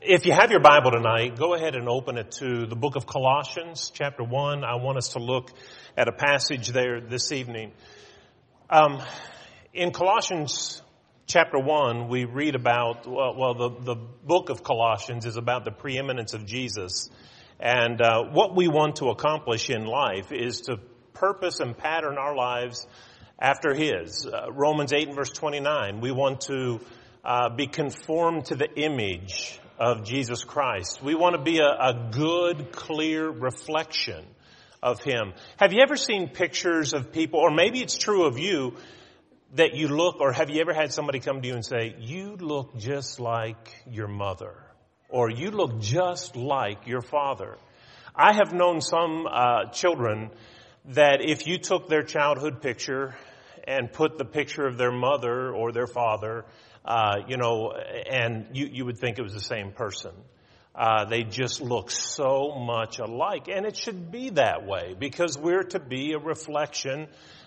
If you have your Bible tonight, go ahead and open it to the book of Colossians, chapter 1. I want us to look at a passage there this evening. In Colossians chapter 1, we read about, the book of Colossians is about the preeminence of Jesus. And what we want to accomplish in life is to purpose and pattern our lives after His. Romans 8 and verse 29, we want to be conformed to the image of Jesus Christ. We want to be a good, clear reflection of Him. Have you ever seen pictures of people, or maybe it's true of you, that you look, or have you ever had somebody come to you and say, you look just like your mother, or you look just like your father? I have known some children that if you took their childhood picture and put the picture of their mother or their father, and you would think it was the same person. They just look so much alike. And it should be that way because we're to be a reflection.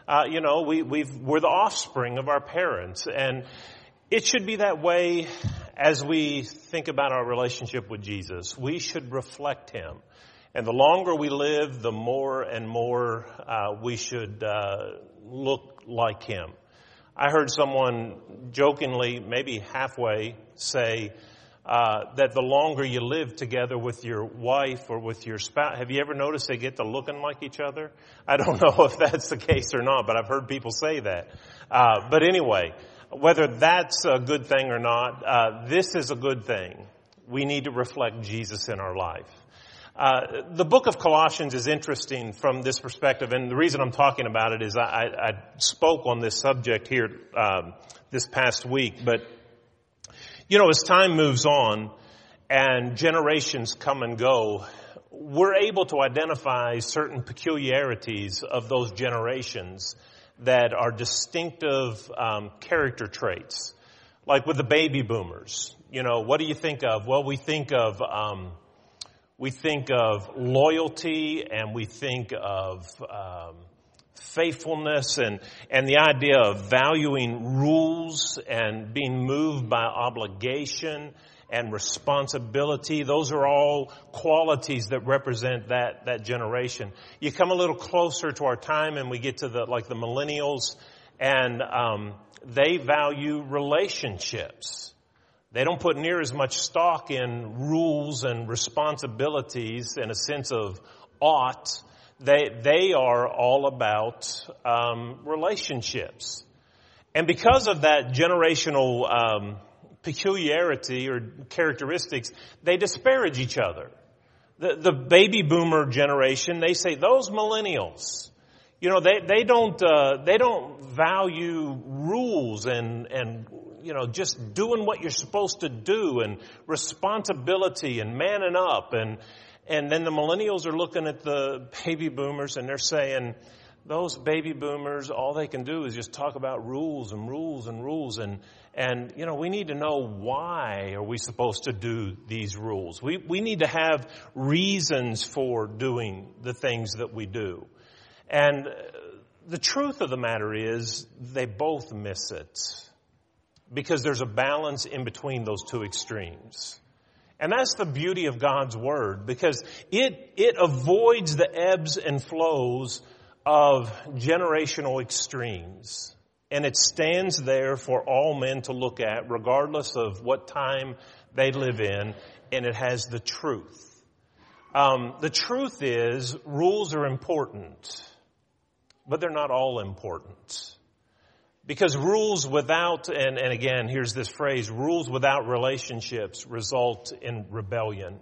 We're the offspring of our parents. And it should be that way as we think about our relationship with Jesus. We should reflect Him. And the longer we live, the more and more we should look like Him. I heard someone jokingly, maybe halfway, say that the longer you live together with your wife or with your spouse, have you ever noticed they get to looking like each other? I don't know if that's the case or not, but I've heard people say that. But anyway, whether that's a good thing or not, this is a good thing. We need to reflect Jesus in our life. The book of Colossians is interesting from this perspective, and the reason I'm talking about it is I spoke on this subject here this past week. But, as time moves on and generations come and go, we're able to identify certain peculiarities of those generations that are distinctive character traits. Like with the baby boomers, what do you think of? Well, we think of loyalty, and we think of faithfulness, and the idea of valuing rules and being moved by obligation and responsibility. Those are all qualities that represent that generation. You come a little closer to our time and we get to the millennials, and they value relationships. They don't put near as much stock in rules and responsibilities in a sense of ought. They are all about relationships. And because of that generational peculiarity or characteristics, they disparage each other. The baby boomer generation, they say those millennials, they don't value rules and just doing what you're supposed to do and responsibility and manning up. And then the millennials are looking at the baby boomers and they're saying, those baby boomers, all they can do is just talk about rules and rules and rules. And we need to know, why are we supposed to do these rules? We need to have reasons for doing the things that we do. And the truth of the matter is they both miss it, because there's a balance in between those two extremes. And that's the beauty of God's Word, because it avoids the ebbs and flows of generational extremes. And it stands there for all men to look at, regardless of what time they live in, and it has the truth. The truth is, rules are important, but they're not all important. Because rules without, and again, here's this phrase, rules without relationships result in rebellion.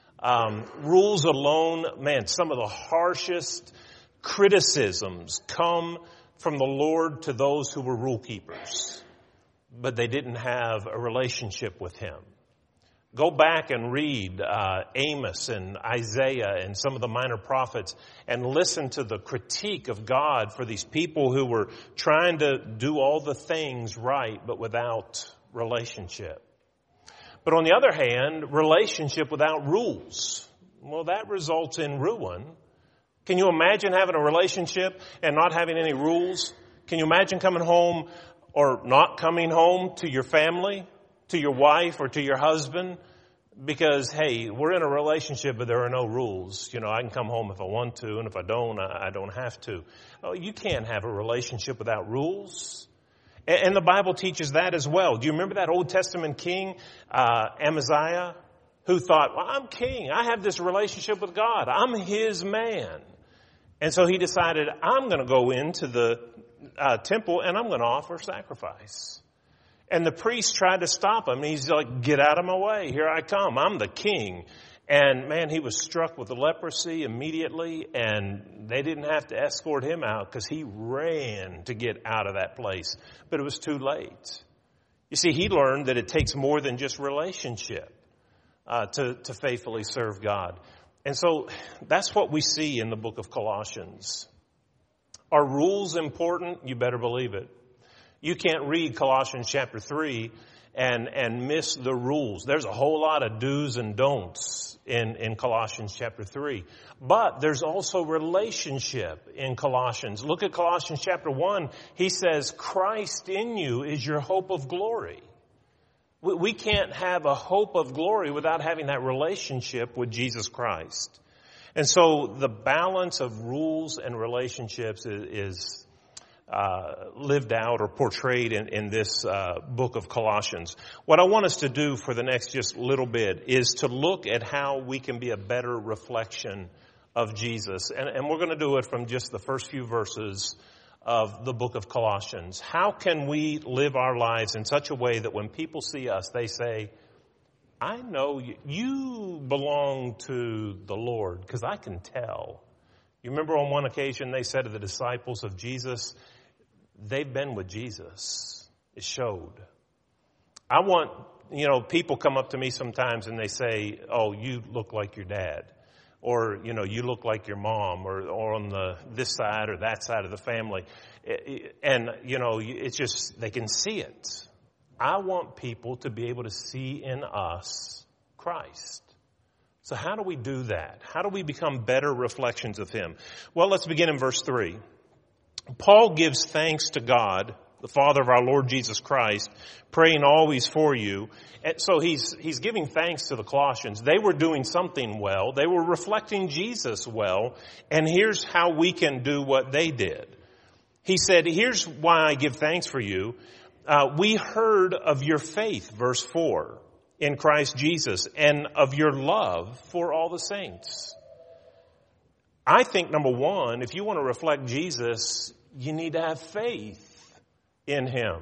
Rules alone, some of the harshest criticisms come from the Lord to those who were rule keepers, but they didn't have a relationship with Him. Go back and read Amos and Isaiah and some of the minor prophets and listen to the critique of God for these people who were trying to do all the things right, but without relationship. But on the other hand, relationship without rules, well, that results in ruin. Can you imagine having a relationship and not having any rules? Can you imagine coming home or not coming home to your family, to your wife or to your husband Because, hey, we're in a relationship, but there are no rules. I can come home if I want to, and if I don't, I don't have to. Oh, you can't have a relationship without rules. And the Bible teaches that as well. Do you remember that Old Testament king, Amaziah, who thought, well, I'm king. I have this relationship with God. I'm his man. And so he decided, I'm going to go into the temple and I'm going to offer sacrifice. And the priest tried to stop him. He's like, get out of my way. Here I come. I'm the king. And man, he was struck with the leprosy immediately, and they didn't have to escort him out because he ran to get out of that place. But it was too late. You see, he learned that it takes more than just relationship to faithfully serve God. And so that's what we see in the book of Colossians. Are rules important? You better believe it. You can't read Colossians chapter 3 and miss the rules. There's a whole lot of do's and don'ts in Colossians chapter 3. But there's also relationship in Colossians. Look at Colossians chapter 1. He says, Christ in you is your hope of glory. We can't have a hope of glory without having that relationship with Jesus Christ. And so the balance of rules and relationships is lived out or portrayed in this book of Colossians. What I want us to do for the next just little bit is to look at how we can be a better reflection of Jesus. And we're going to do it from just the first few verses of the book of Colossians. How can we live our lives in such a way that when people see us, they say, I know you belong to the Lord, because I can tell. You remember on one occasion they said to the disciples of Jesus, they've been with Jesus. It showed. I want, people come up to me sometimes and they say, oh, you look like your dad. Or, you look like your mom, or on this side or that side of the family. And, it's just, they can see it. I want people to be able to see in us Christ. So how do we do that? How do we become better reflections of Him? Well, let's begin in verse 3. Paul gives thanks to God, the Father of our Lord Jesus Christ, praying always for you. And so he's giving thanks to the Colossians. They were doing something well. They were reflecting Jesus well. And here's how we can do what they did. He said, here's why I give thanks for you. We heard of your faith, verse 4, in Christ Jesus, and of your love for all the saints. I think, number one, if you want to reflect Jesus, you need to have faith in Him.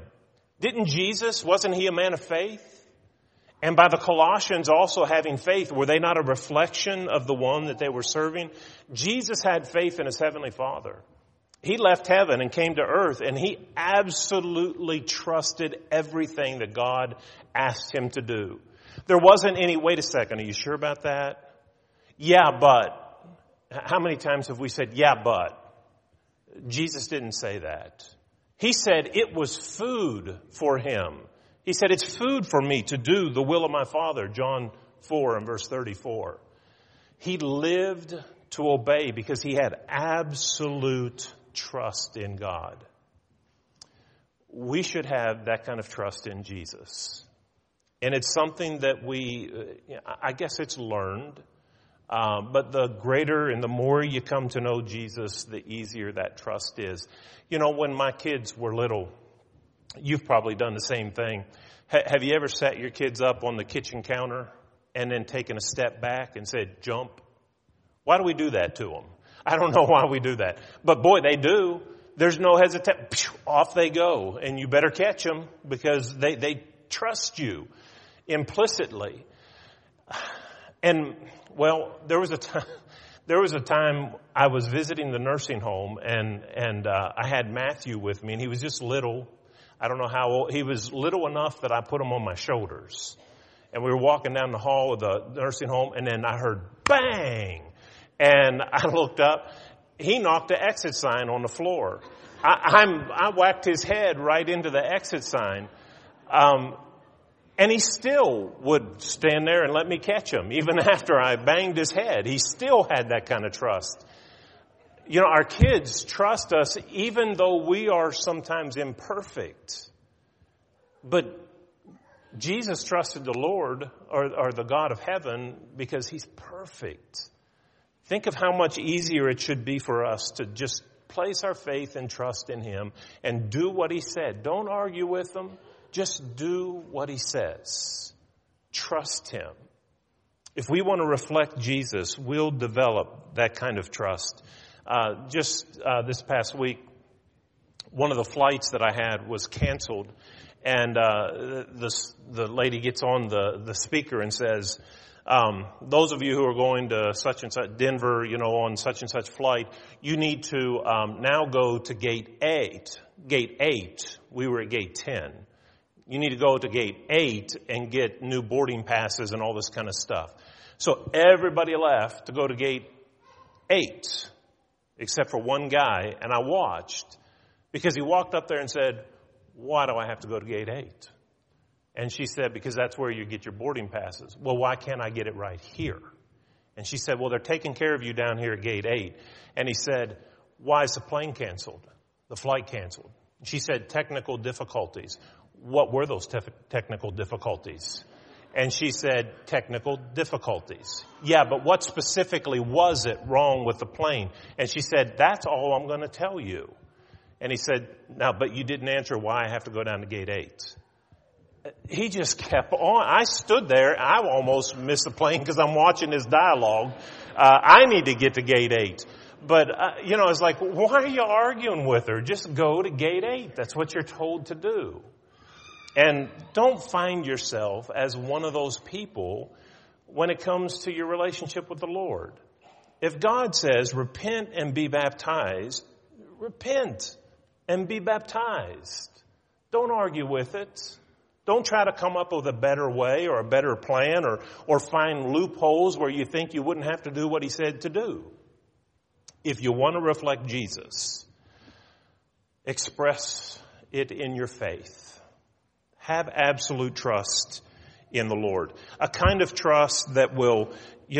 Wasn't He a man of faith? And by the Colossians also having faith, were they not a reflection of the one that they were serving? Jesus had faith in His Heavenly Father. He left heaven and came to earth, and He absolutely trusted everything that God asked Him to do. There wasn't any, wait a second, are you sure about that? Yeah, but. How many times have we said, yeah, but? Jesus didn't say that. He said it was food for Him. He said, it's food for me to do the will of my Father, John 4 and verse 34. He lived to obey because he had absolute trust in God. We should have that kind of trust in Jesus. And it's something that I guess it's learned. But the greater and the more you come to know Jesus, the easier that trust is. When my kids were little, you've probably done the same thing. Have you ever sat your kids up on the kitchen counter and then taken a step back and said, jump? Why do we do that to them? I don't know why we do that. But boy, they do. There's no hesitation. Off they go. And you better catch them because they trust you implicitly. And well, there was a time I was visiting the nursing home and I had Matthew with me, and he was just little. I don't know how old. He was little enough that I put him on my shoulders. And we were walking down the hall of the nursing home, and then I heard bang. And I looked up. He knocked the exit sign on the floor. I whacked his head right into the exit sign. And he still would stand there and let me catch him. Even after I banged his head, he still had that kind of trust. Our kids trust us even though we are sometimes imperfect. But Jesus trusted the Lord or the God of heaven because he's perfect. Think of how much easier it should be for us to just place our faith and trust in him and do what he said. Don't argue with him. Just do what he says. Trust him. If we want to reflect Jesus, we'll develop that kind of trust. This past week, one of the flights that I had was canceled, and the lady gets on the speaker and says, those of you who are going to such and such Denver, on such and such flight, you need to now go to gate 8. Gate 8. We were at gate 10. You need to go to gate 8 and get new boarding passes and all this kind of stuff. So everybody left to go to gate 8, except for one guy, and I watched because he walked up there and said, "Why do I have to go to gate 8?" And she said, "Because that's where you get your boarding passes." "Well, why can't I get it right here?" And she said, "Well, they're taking care of you down here at gate 8. And he said, "Why is the plane canceled? The flight canceled?" She said, "Technical difficulties." "What were those technical difficulties?" And she said, "Technical difficulties." "Yeah, but what specifically was it wrong with the plane?" And she said, "That's all I'm going to tell you." And he said, "Now, but you didn't answer why I have to go down to gate 8. He just kept on. I stood there. I almost missed the plane because I'm watching this dialogue. I need to get to gate 8. But, it's like, why are you arguing with her? Just go to gate 8. That's what you're told to do. And don't find yourself as one of those people when it comes to your relationship with the Lord. If God says, repent and be baptized, repent and be baptized. Don't argue with it. Don't try to come up with a better way or a better plan or find loopholes where you think you wouldn't have to do what he said to do. If you want to reflect Jesus, express it in your faith. Have absolute trust in the Lord. A kind of trust that will,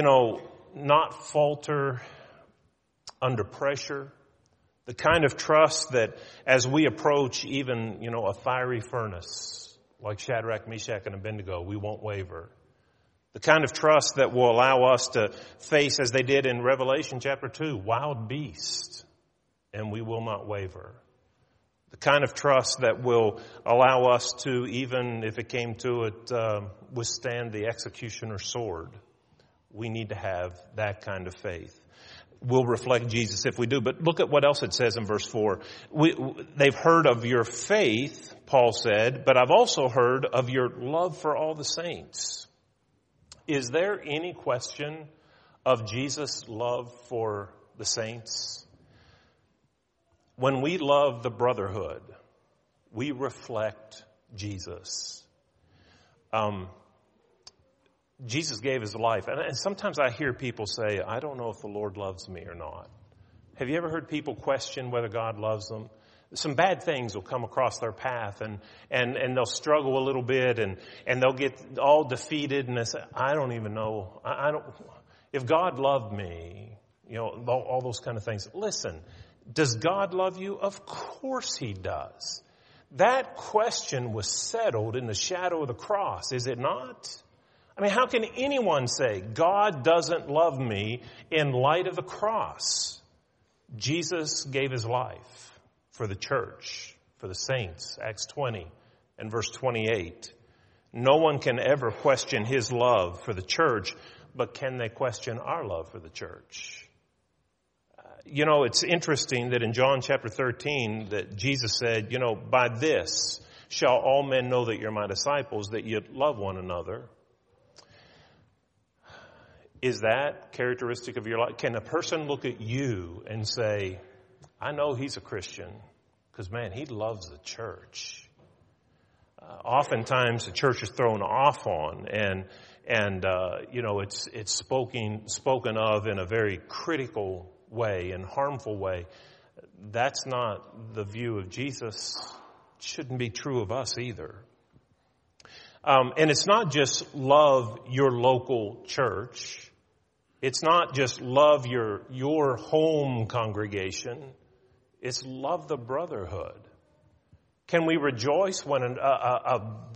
not falter under pressure. The kind of trust that as we approach even, a fiery furnace, like Shadrach, Meshach, and Abednego, we won't waver. The kind of trust that will allow us to face, as they did in Revelation chapter 2, wild beasts, and we will not waver. The kind of trust that will allow us to, even if it came to it, withstand the executioner's sword. We need to have that kind of faith. We'll reflect Jesus if we do. But look at what else it says in verse 4. They've heard of your faith, Paul said, but I've also heard of your love for all the saints. Is there any question of Jesus' love for the saints? When we love the brotherhood, we reflect Jesus. Jesus gave his life. And sometimes I hear people say, I don't know if the Lord loves me or not. Have you ever heard people question whether God loves them? Some bad things will come across their path and they'll struggle a little bit and they'll get all defeated and they say, I don't even know. I don't, if God loved me, all those kind of things. Listen, does God love you? Of course he does. That question was settled in the shadow of the cross, is it not? I mean, how can anyone say God doesn't love me in light of the cross? Jesus gave his life for the church, for the saints, Acts 20 and verse 28. No one can ever question his love for the church, but can they question our love for the church? It's interesting that in John chapter 13 that Jesus said, by this shall all men know that you're my disciples, that you love one another. Is that characteristic of your life? Can a person look at you and say, I know he's a Christian because, man, he loves the church. Oftentimes the church is thrown off on and it's spoken of in a very critical way and harmful way. That's not the view of Jesus. It shouldn't be true of us either. And it's not just love your local church. It's not just love your home congregation. It's love the brotherhood. Can we rejoice when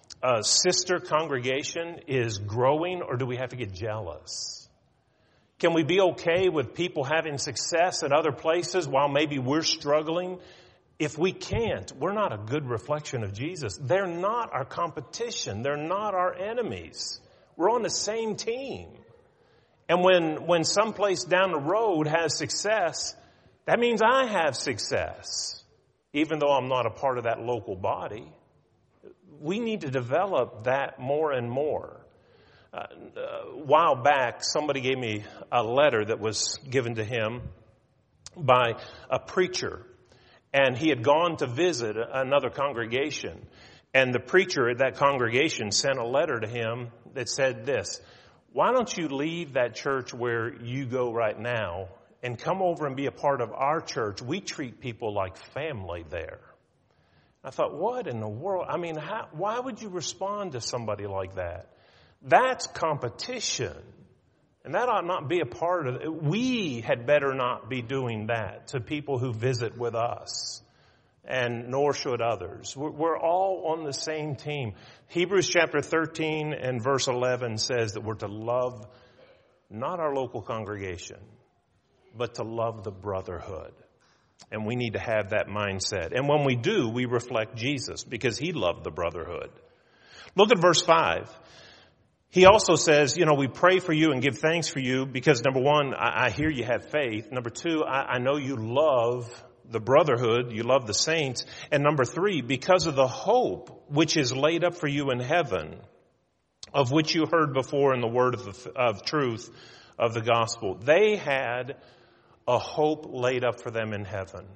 sister congregation is growing, or do we have to get jealous? Can we be okay with people having success at other places while maybe we're struggling? If we can't, we're not a good reflection of Jesus. They're not our competition. They're not our enemies. We're on the same team. And when someplace down the road has success, that means I have success, even though I'm not a part of that local body. We need to develop that more and more. A while back, somebody gave me a letter that was given to him by a preacher. And he had gone to visit another congregation. And the preacher at that congregation sent a letter to him that said this: why don't you leave that church where you go right now and come over and be a part of our church? We treat people like family there. I thought, what in the world? I mean, why would you respond to somebody like that? That's competition. And that ought not be a part of it. We had better not be doing that to people who visit with us, and nor should others. We're all on the same team. Hebrews chapter 13 and verse 11 says that we're to love not our local congregation, but to love the brotherhood. And we need to have that mindset. And when we do, we reflect Jesus because he loved the brotherhood. Look at verse 5. He also says, we pray for you and give thanks for you because, number one, I hear you have faith. Number two, I know you love the brotherhood, you love the saints. And number three, because of the hope which is laid up for you in heaven, of which you heard before in the word of truth of the gospel. They had a hope laid up for them in heaven.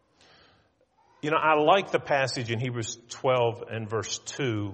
I like the passage in Hebrews 12 and verse 2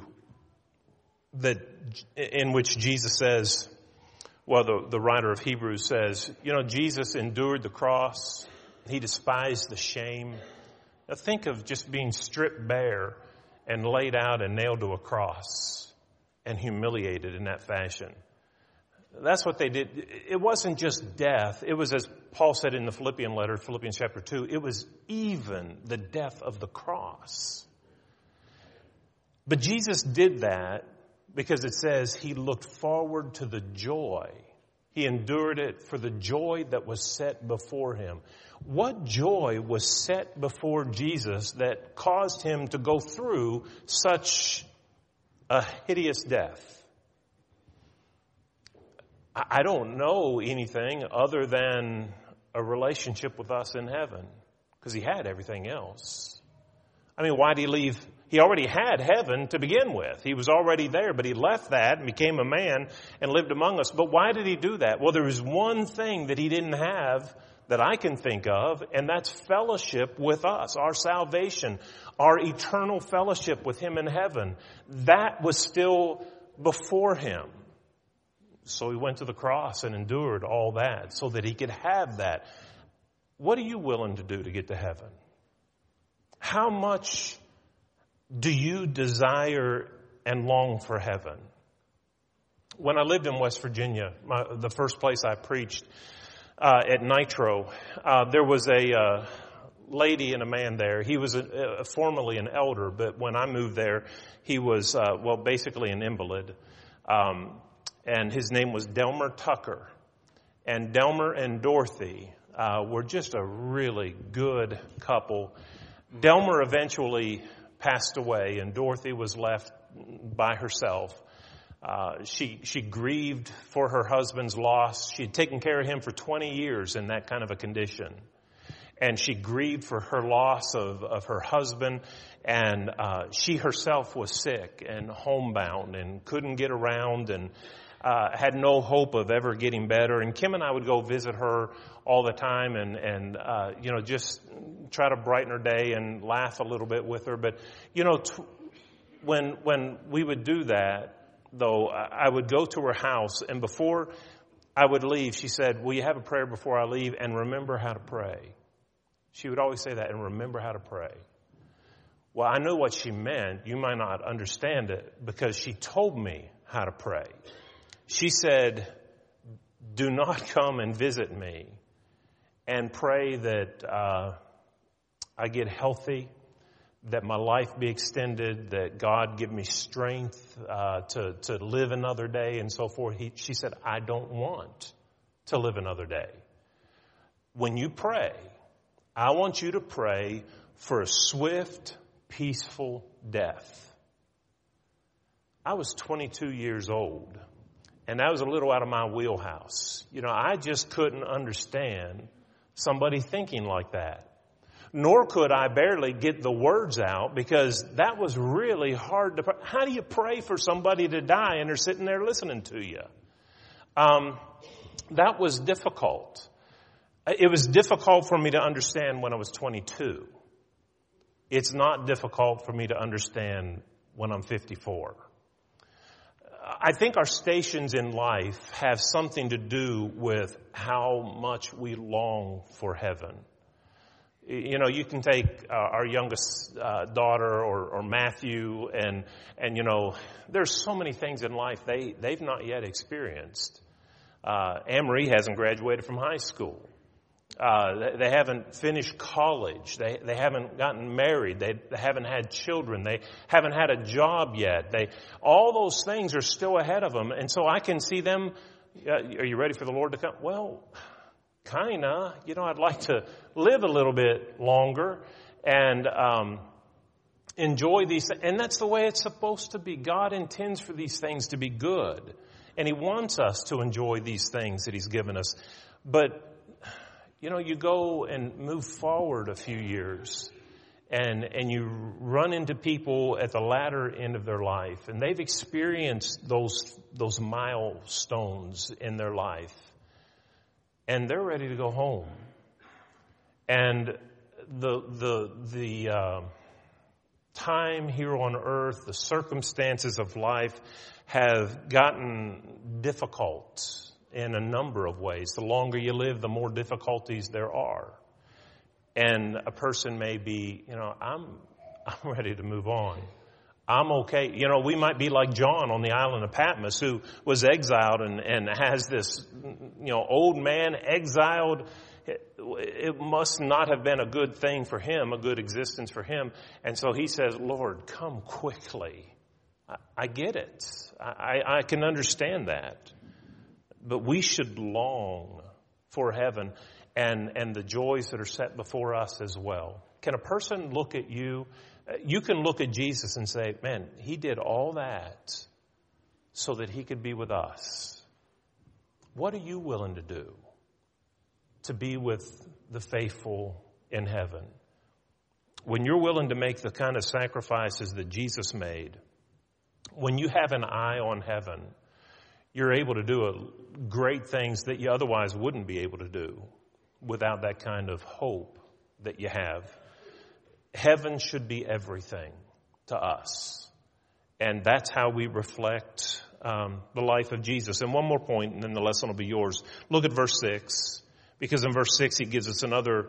in which Jesus says, the writer of Hebrews says, Jesus endured the cross. He despised the shame. Now think of just being stripped bare and laid out and nailed to a cross and humiliated in that fashion. That's what they did. It wasn't just death. It was, as Paul said in the Philippian letter, Philippians chapter 2, it was even the death of the cross. But Jesus did that because it says he looked forward to the joy. He endured it for the joy that was set before him. What joy was set before Jesus that caused him to go through such a hideous death? I don't know anything other than a relationship with us in heaven, because he had everything else. I mean, why did he leave? He already had heaven to begin with. He was already there, but he left that and became a man and lived among us. But why did he do that? Well, there was one thing that he didn't have that I can think of, and that's fellowship with us, our salvation, our eternal fellowship with him in heaven. That was still before him. So he went to the cross and endured all that so that he could have that. What are you willing to do to get to heaven? How much do you desire and long for heaven? When I lived in West Virginia, the first place I preached at Nitro, there was a lady and a man there. He was formerly an elder, but when I moved there, he was, basically an invalid. And his name was Delmer Tucker. And Delmer and Dorothy were just a really good couple. Delmer eventually passed away, and Dorothy was left by herself. She grieved for her husband's loss. She had taken care of him for 20 years in that kind of a condition. And she grieved for her loss of her husband. And she herself was sick and homebound and couldn't get around and had no hope of ever getting better. And Kim and I would go visit her all the time and just try to brighten her day and laugh a little bit with her. But, when we would do that, though, I would go to her house, and before I would leave, she said, "Will you have a prayer before I leave? And remember how to pray." She would always say that, and remember how to pray. Well, I knew what she meant. You might not understand it, because she told me how to pray. She said, "Do not come and visit me, and pray that I get healthy, that my life be extended, that God give me strength to live another day and so forth. She said, I don't want to live another day. When you pray, I want you to pray for a swift, peaceful death. I was 22 years old, and that was a little out of my wheelhouse. I just couldn't understand somebody thinking like that. Nor could I barely get the words out, because that was really hard to pray. How do you pray for somebody to die and they're sitting there listening to you? That was difficult. It was difficult for me to understand when I was 22. It's not difficult for me to understand when I'm 54. I think our stations in life have something to do with how much we long for heaven. You can take our youngest daughter or Matthew, and there's so many things in life they've not yet experienced. Anne-Marie hasn't graduated from high school. They haven't finished college. They haven't gotten married. They haven't had children. They haven't had a job yet. All those things are still ahead of them. And so I can see them. Are you ready for the Lord to come? Well, kinda. I'd like to live a little bit longer and enjoy these. And that's the way it's supposed to be. God intends for these things to be good. And He wants us to enjoy these things that He's given us. But you go and move forward a few years and you run into people at the latter end of their life, and they've experienced those milestones in their life, and they're ready to go home. And the time here on earth, the circumstances of life have gotten difficult in a number of ways. The longer you live, the more difficulties there are. And a person may be, I'm ready to move on. I'm okay. We might be like John on the island of Patmos, who was exiled and has this, old man exiled. It must not have been a good thing for him, a good existence for him. And so he says, Lord, come quickly. I get it. I can understand that. But we should long for heaven and the joys that are set before us as well. Can a person look at you? You can look at Jesus and say, man, He did all that so that He could be with us. What are you willing to do to be with the faithful in heaven? When you're willing to make the kind of sacrifices that Jesus made, when you have an eye on heaven, you're able to do great things that you otherwise wouldn't be able to do without that kind of hope that you have. Heaven should be everything to us. And that's how we reflect the life of Jesus. And one more point, and then the lesson will be yours. Look at verse 6, because in verse 6 he gives us another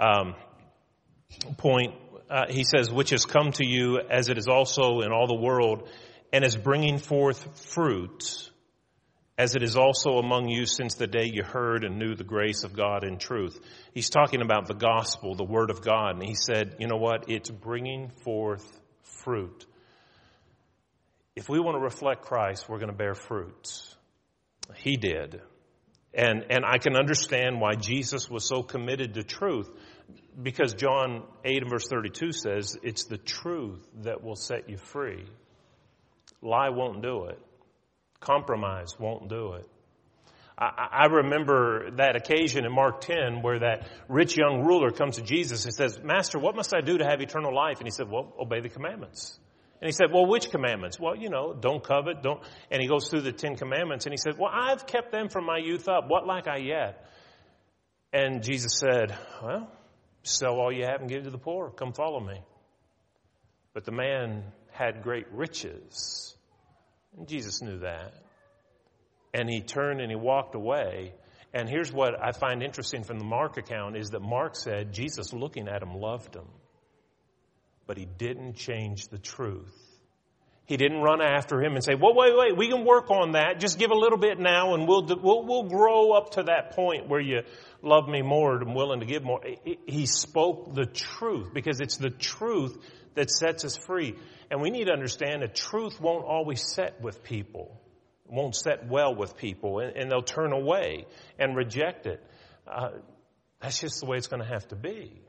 point. He says, which has come to you as it is also in all the world, and is bringing forth fruit, as it is also among you since the day you heard and knew the grace of God in truth. He's talking about the gospel, the word of God. And he said, you know what? It's bringing forth fruit. If we want to reflect Christ, we're going to bear fruit. He did. And I can understand why Jesus was so committed to truth, because John 8 and verse 32 says, it's the truth that will set you free. Lie won't do it. Compromise won't do it. I remember that occasion in Mark 10 where that rich young ruler comes to Jesus and says, Master, what must I do to have eternal life? And he said, well, obey the commandments. And he said, well, which commandments? Well, don't covet, don't. And he goes through the 10 commandments and he said, well, I've kept them from my youth up. What lack I yet? And Jesus said, well, sell all you have and give to the poor. Come follow me. But the man had great riches. And Jesus knew that. And he turned and he walked away. And here's what I find interesting from the Mark account is that Mark said Jesus, looking at him, loved him. But he didn't change the truth. He didn't run after him and say, well, wait, we can work on that. Just give a little bit now and we'll grow up to that point where you love me more and willing to give more. He spoke the truth because it's the truth that sets us free. And we need to understand that truth won't always set with people. It won't set well with people, and they'll turn away and reject it. That's just the way it's going to have to be.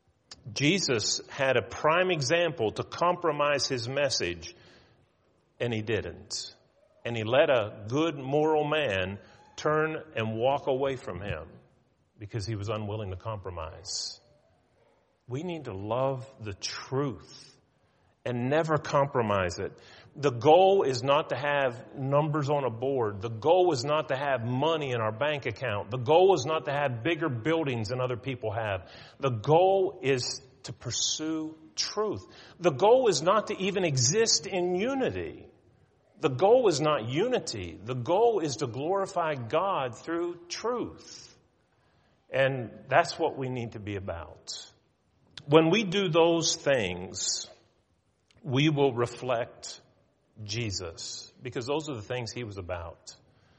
Jesus had a prime example to compromise his message, and he didn't. And he let a good moral man turn and walk away from him because he was unwilling to compromise. We need to love the truth and never compromise it. The goal is not to have numbers on a board. The goal is not to have money in our bank account. The goal is not to have bigger buildings than other people have. The goal is to pursue truth. The goal is not to even exist in unity. The goal is not unity. The goal is to glorify God through truth. And that's what we need to be about. When we do those things, we will reflect Jesus, because those are the things he was about.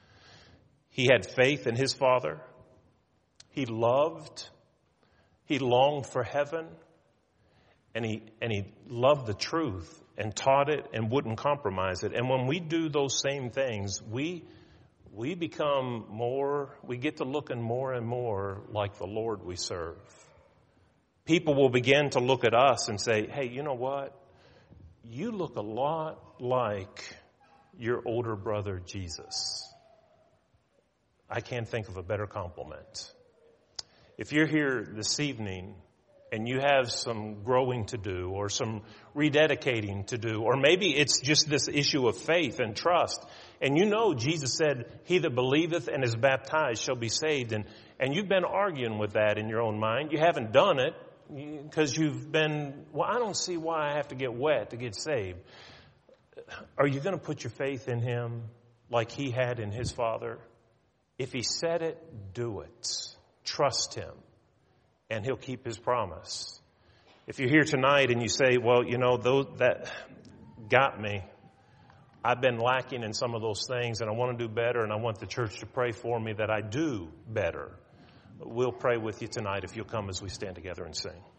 He had faith in his Father. He loved. He longed for heaven. And he loved the truth and taught it and wouldn't compromise it. And when we do those same things, we become more, we get to looking more and more like the Lord we serve. People will begin to look at us and say, hey, you know what? You look a lot like your older brother, Jesus. I can't think of a better compliment. If you're here this evening and you have some growing to do or some rededicating to do, or maybe it's just this issue of faith and trust, and you know Jesus said, he that believeth and is baptized shall be saved, and you've been arguing with that in your own mind. You haven't done it because you've been, well, I don't see why I have to get wet to get saved. Are you going to put your faith in him like he had in his Father? If he said it, do it. Trust him, and he'll keep his promise. If you're here tonight and you say, well, you know, that got me. I've been lacking in some of those things, and I want to do better, and I want the church to pray for me that I do better. We'll pray with you tonight if you'll come as we stand together and sing.